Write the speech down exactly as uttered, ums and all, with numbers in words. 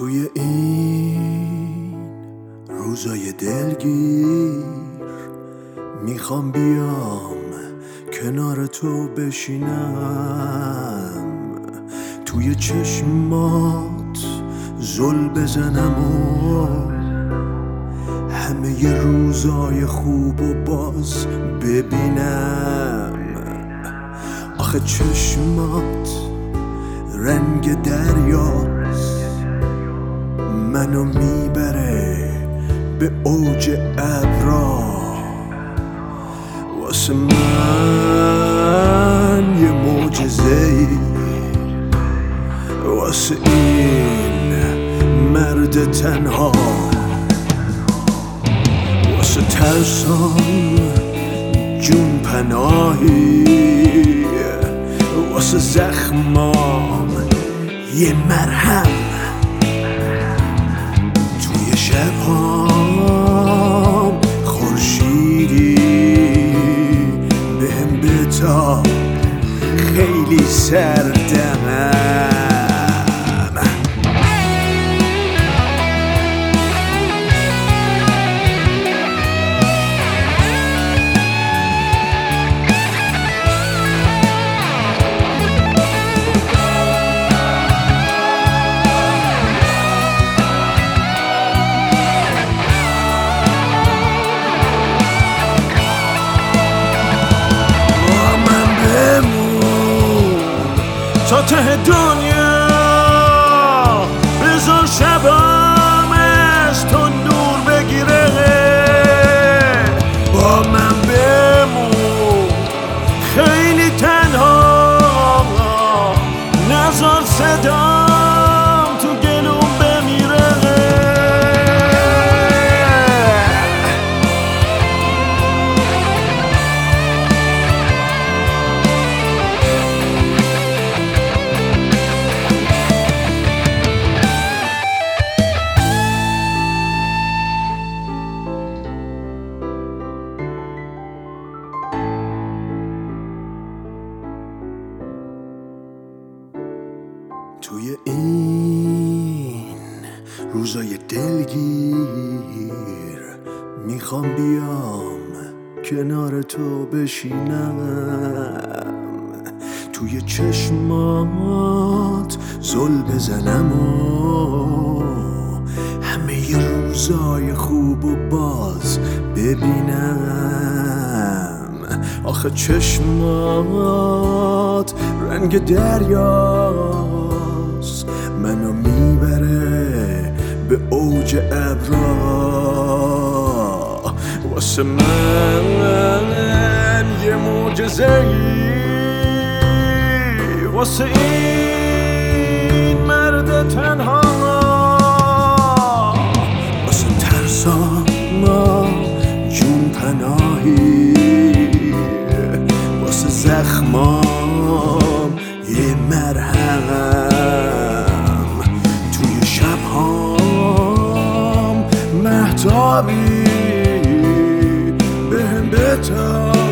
توی این روزای دلگیر میخوام بیام کنار تو بشینم، توی چشمات زل بزنم و همه ی روزای خوب و باز ببینم. آخه چشمات رنگ دریاست، منو میبره به اوج ابرا. واسه من یه معجزه‌ای، واسه این مرد تنها، واسه ترسام جون پناهی، واسه زخمام یه مرهم. توی شبهام خورشیدی بهم بتاب، خیلی سردمم. تا ته دنیا بذار شبام از تو نور بگیره، با من بمون خیلی تنها، نذار صدام تو گلوم بمیره. توی این روزای دلگیر میخوام بیام کنار تو بشینم، توی چشمات زل بزنم و همه ی روزای خوب و باز ببینم. آخه چشمات رنگ دریاست، منو میبره به اوج ابرا. واسه من یه معجزه‌ای، واسه این مرد تنها، واسه ترسام جون پناهی، واسه زخمام یه مرهم. توی شبهام مهتابی بهم بتاب،